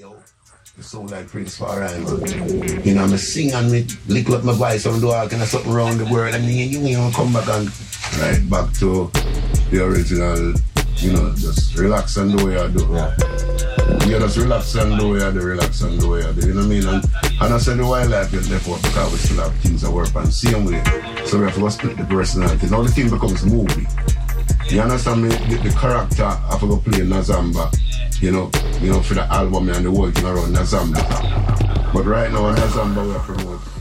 You sound like Prince Farai, man. You know, I sing and me lick up my voice and do all kind of something around the world. And then you come back and right back to the original, you know, just relax and do what you do. Yeah. You just relax and do what you do, relax and do what you do. You know what I mean? And I said the wildlife is left out because we still have things that work on the same way. So we have to split the personality. Now the thing becomes a movie. You understand me? The character I have to go play Nazamba. You know, for the album and the whole thing around Nazamba. But right now, Nazamba we are promoting